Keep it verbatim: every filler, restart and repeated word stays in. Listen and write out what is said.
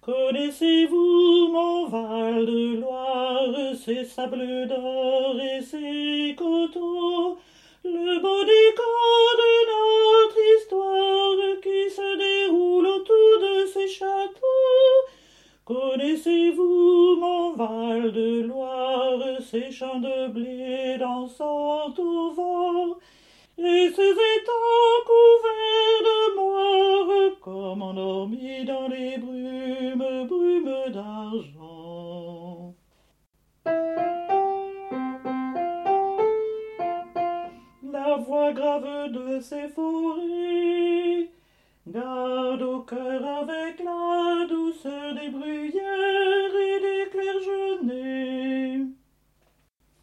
Connaissez-vous mon Val de Loire, ses sables d'or et ses coteaux, le beau décor de notre histoire qui se déroule autour de ces châteaux? Connaissez-vous mon Val de Loire, ses champs de blé dansant au vent, et ces étangs couverts de moire, comme endormis dans les brumes, brumes d'argent? La voix grave de ces forêts garde au cœur avec la douceur des bruyères